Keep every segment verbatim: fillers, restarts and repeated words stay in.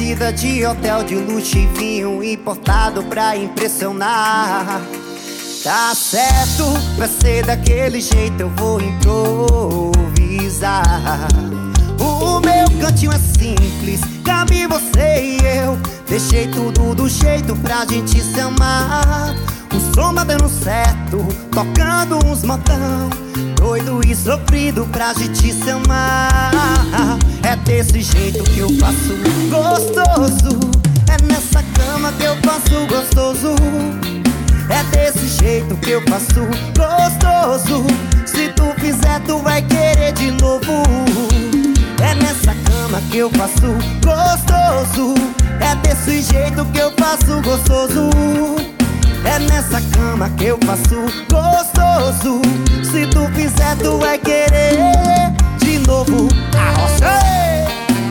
precisa de hotel de luxo e vinho importado pra impressionar. Tá certo, pra ser daquele jeito eu vou improvisar. O meu cantinho é simples, cabe você e eu. Deixei tudo do jeito pra gente se amar. O som tá dando certo, tocando uns modão, doido e sofrido pra gente se amar. É desse jeito que eu faço gostoso, é nessa cama que eu faço gostoso. É desse jeito que eu faço gostoso, se tu fizer tu vai querer de novo. É nessa cama que eu faço gostoso, é desse jeito que eu faço gostoso. É nessa cama que eu faço gostoso, se tu fizer tu vai querer de novo. Arrochei!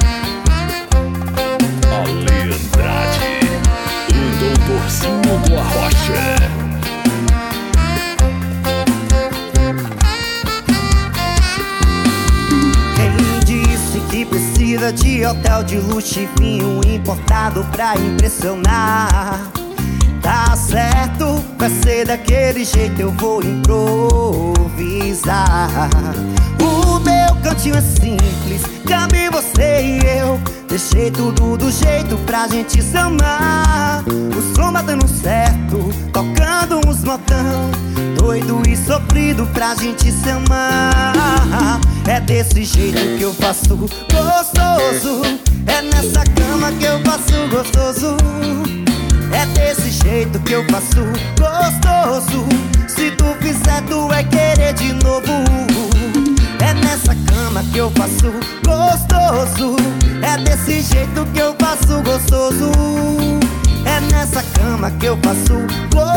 Ale Andrade, o doutorzinho do Arrocha. Quem disse que precisa de hotel de luxo e vinho importado pra impressionar? Tá certo, vai ser daquele jeito eu vou improvisar. O meu cantinho é simples, cabe você e eu. Deixei tudo do jeito pra gente se amar. O som tá dando certo, tocando uns modão, doido e sofrido pra gente se amar. É desse jeito que eu faço gostoso, é nessa cama que eu faço gostoso. É desse jeito que eu faço gostoso, se tu fizer tu vai querer de novo. É nessa cama que eu faço gostoso, é desse jeito que eu faço gostoso. É nessa cama que eu faço gostoso.